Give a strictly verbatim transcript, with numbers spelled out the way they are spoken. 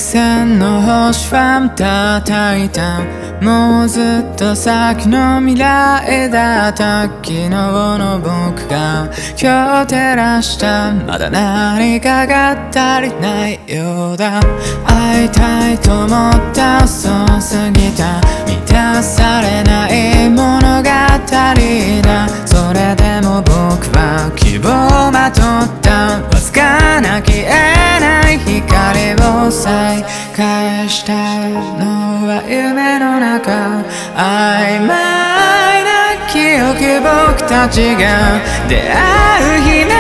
線の星ファン叩いた。もうずっと先の未来だった昨日の僕が今日照らした。まだ何かが足りないようだ。会いたいと思った遅すぎた。満たされない物語だ。それでも僕は希望をまとった。わずかな消えない光を再返したのは夢の中。曖昧な記憶、僕たちが出会う日